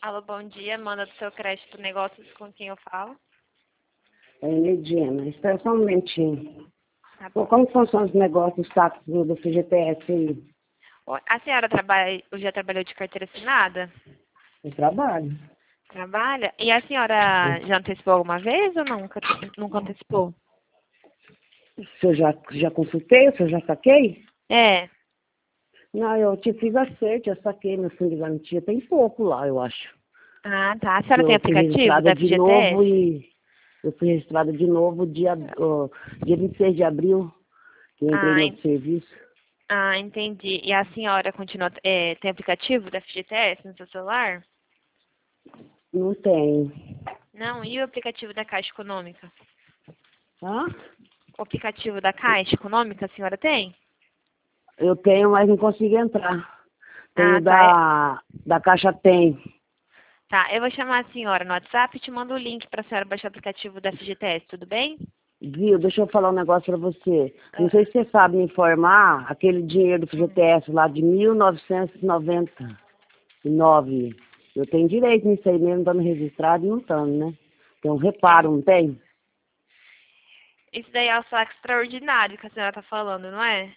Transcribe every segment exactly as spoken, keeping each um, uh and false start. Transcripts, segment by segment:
Alô, bom dia. Manda do seu crédito negócios com quem eu falo. É, Medina, espera só um momentinho. Tá Pô, bom. como funcionam os negócios, os táxis do, do F G T S aí? Oi, a senhora trabalha, já trabalhou de carteira assinada? Eu trabalho. Trabalha? E a senhora já antecipou alguma vez ou nunca, nunca antecipou? Se eu já, já consultei, se eu já saquei? É. Não, eu te fiz acerto, eu saquei meu fundo de garantia. Tem pouco lá, eu acho. Ah, tá. A senhora tem Eu fui aplicativo da registrada de novo F G T S? e... Eu fui registrada de novo dia, ó, dia vinte e seis de abril, que eu entrei Ah, no en- outro serviço. ah, entendi. E a senhora continua, é, tem aplicativo da F G T S no seu celular? Não tem. Não, e o aplicativo da Caixa Econômica? Hã? O aplicativo da Caixa Econômica a senhora tem? Eu tenho, mas não consigo entrar. Ah, Tenho tá. É- da, da Caixa Tem. Tá, eu vou chamar a senhora no WhatsApp e te mando o link para a senhora baixar o aplicativo da F G T S, tudo bem? Viu, deixa eu falar um negócio pra você. Não Ah, sei se você sabe me informar, aquele dinheiro do hum. F G T S lá de mil novecentos e noventa e nove. Eu tenho direito nisso aí mesmo, estando registrado e não estando, né? Tem um reparo, É, não tem? isso daí é o saque extraordinário que a senhora tá falando, não é?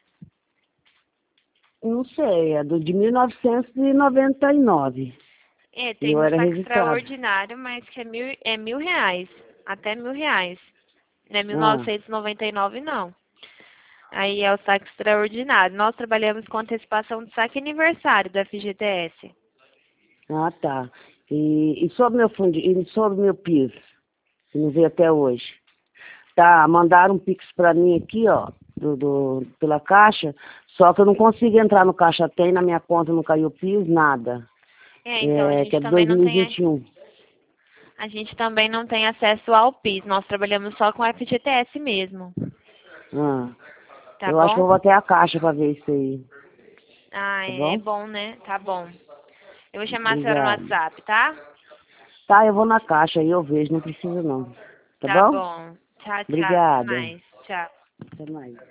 Não sei, é do de mil novecentos e noventa e nove. É, tem Eu um era saque registrado. extraordinário, mas que é mil, é mil reais. Até mil reais. Não é mil Ah, novecentos e noventa e nove, não. Aí é o saque extraordinário. Nós trabalhamos com antecipação de saque aniversário da F G T S. ah tá. E, e sobre meu fundo, e sobre meu piso, que não veio até hoje. Tá, mandaram um Pix pra mim aqui, ó, do, do, pela Caixa, só que eu não consigo entrar no Caixa Tem, na minha conta não caiu Pix, nada. É, então a É, que gente é também não tem, a dois mil e vinte e um. a gente também não tem acesso ao P I S. Nós trabalhamos só com F G T S mesmo. Ah, Tá eu acho que eu bom? vou até a Caixa pra ver isso aí, Ah, tá é bom? bom, né? Tá bom. Eu vou chamar a senhora no Obrigado. WhatsApp, tá? Tá, eu vou na Caixa aí, eu vejo, não precisa não. Tá Tá bom? bom. Tchau, tchau. Até Obrigada. mais. Tchau. Até mais.